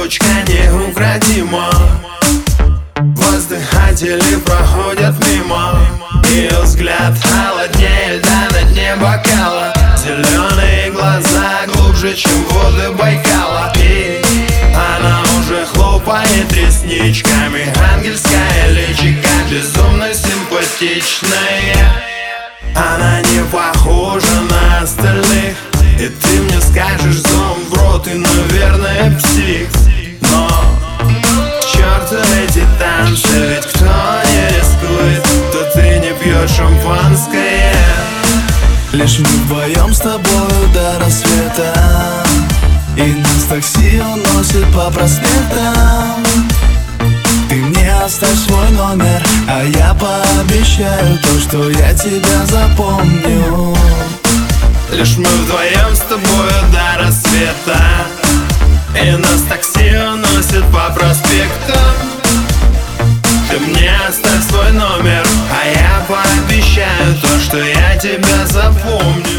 разлучка неукротима. Воздыхатели проходят мимо, ее взгляд холоднее льда на дне бокала. Зеленые глаза глубже, чем воды Байкала. И она уже хлопает ресничками. Ангельское личико безумно симпатичное. Она не похожа на остальных, и ты мне скажешь зом в рот и, наверное, псих. Но к черту эти танцы, ведь кто не рискует, то ты не пьешь шампанское. Лишь мы вдвоем с тобою до рассвета, и нас такси уносит по проспектам. Ты мне оставь свой номер, а я пообещаю то, что я тебя запомню. Лишь мы вдвоем с тобою до рассвета, и нас такси уносит по проспектам. Ты мне оставь свой номер, а я пообещаю то, что я тебя запомню.